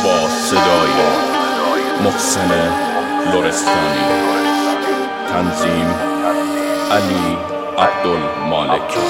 با صدای محسن لرستانی، تنظیم علی عبدالمالکی.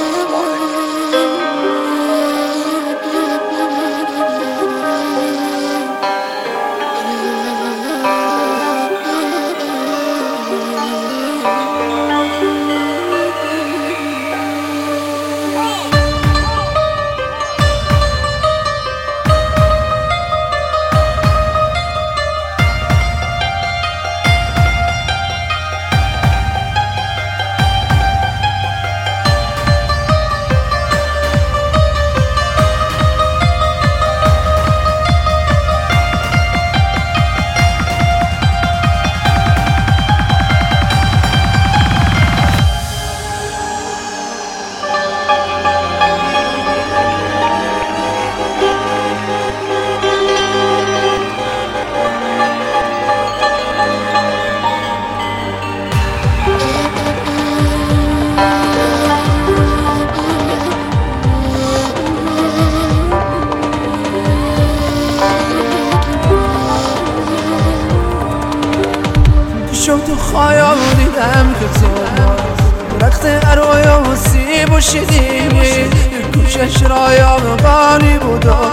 تو خیال دیدم که تو درخت ارویا و سیب و شیدینی، کوشش رایا و قانی بود و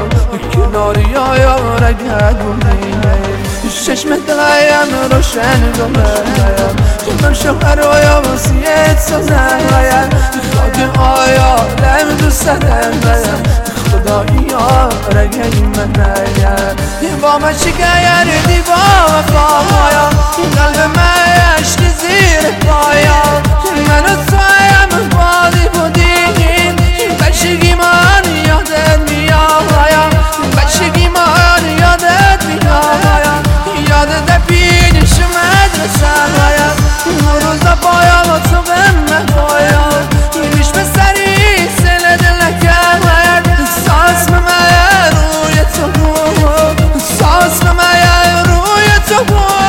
کناری آیا و رگت بودی، چشم دلایم روشن گمرایم من شوهر آیا و سیت سازم خاک آیا لم دوست دارم خدایی ها رگی من نیم با من شگر دیبا و پایا قلب من عشق زیر پایا من و تویم بادی بودیم بچگی من یادت میایم بچگی من یادت میایم یادت پیش مدرسه اون روزا پایا و تو به من پایا میش به سری سل دل نکرد ساس به من روی تو بود ساس به من روی تو بود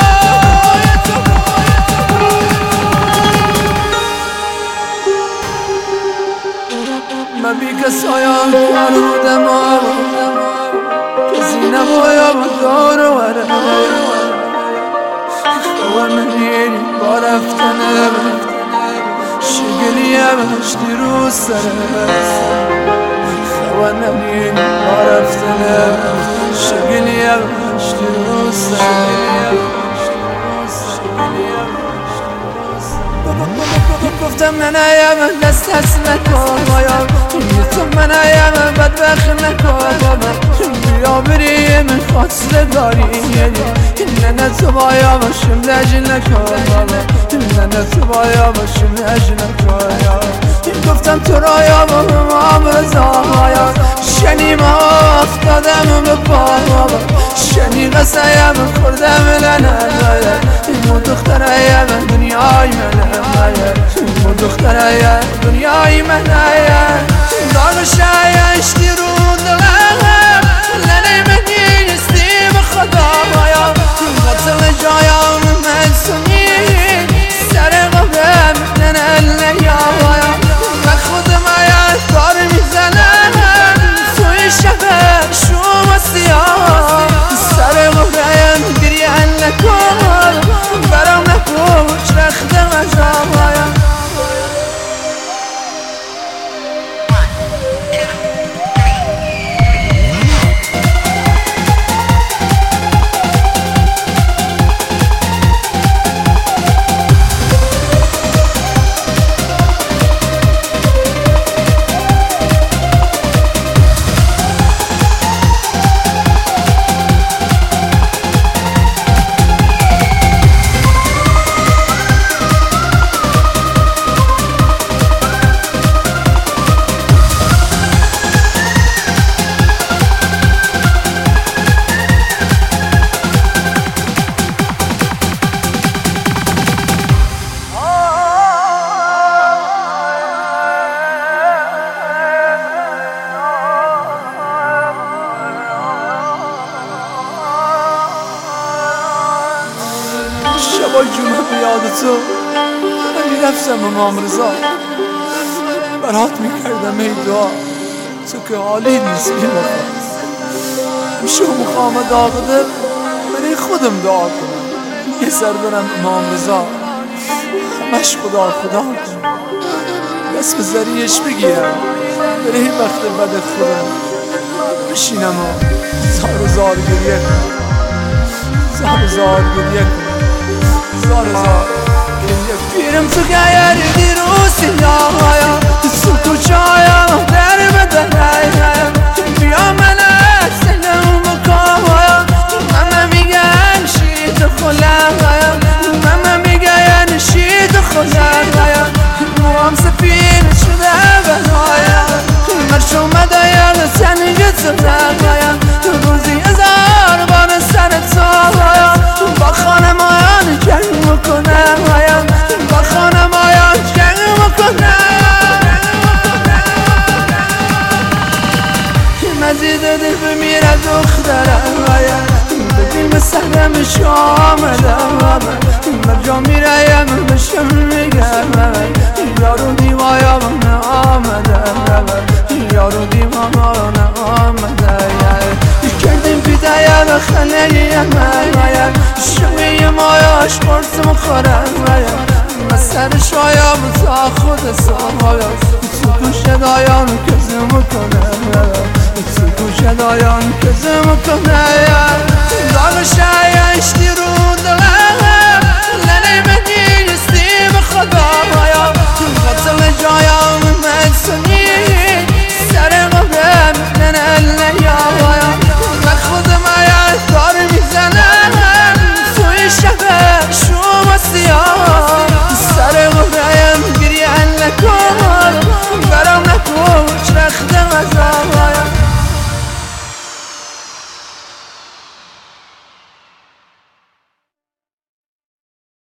من بی کسایم فرودم کسی نبایم دار و منی با رفتنم شگلیم اشتی رو سرم منی با رفتنم شگلیم اشتی رو سرم گفتم من ایم دست نکن تو من ایم بدبخت نکن بیا بریم خاصله داری نه تو بایا باشم لجل نکن نه تو بایا باشم لجل نکن گفتم تو رایا با هم رضایا شنی ما افتادم به پا شنی قصایم خوردم لنه مو دخترایم دنیای منه مو دخترایم دنیای منه دار شای اشتی رو دلم لنه منی استی به خدایا قتل جایم من سنی سر قبرم لنه لیایا من خودم آید کار میزنم توی شهر شما سیاه سر قبرم گریان نکن برام نپوش رختم عجایا شبای جمعه بیاد تو میرفتم امام رضا برات میکردم ای دعا تو که حالی نیست بی وفا میشه مقام داغ دل برای خودم دعا کنم، یه سر برم امام رضا همش خدا خدا کنم، دست به ذریعش بگیرم برای وقت بد خودم بشینم و زار زار گریه کنم، زار زار گریه کنم، زار زار گریه کنم. پیرم تو گیر دیروز سیاهایا تو کوچه‌هایا در بدنایا بیا منه سلام بکایا ماما میگن شید خلایا ماما میگن شید خلایا موام سفید شده بنایا مرش اومده یا سنگ زدایا روزی هزار بار سرت سایا با خانمایان جنگ میکنه با خانمایان جنگ میکنه مزید دل بمیره دخترم بدین به سهرمش آمدم مرجا میرایم بشم میگم یارو دیوایا من آمدم یارو دیواما من آمدم کردیم بیدایا به خانه من شوی مایاش قرص مخورم من سر شایا بزا خود سایا تو گوش دایان کزم کنم تو گوش دایان کزم کنم داغ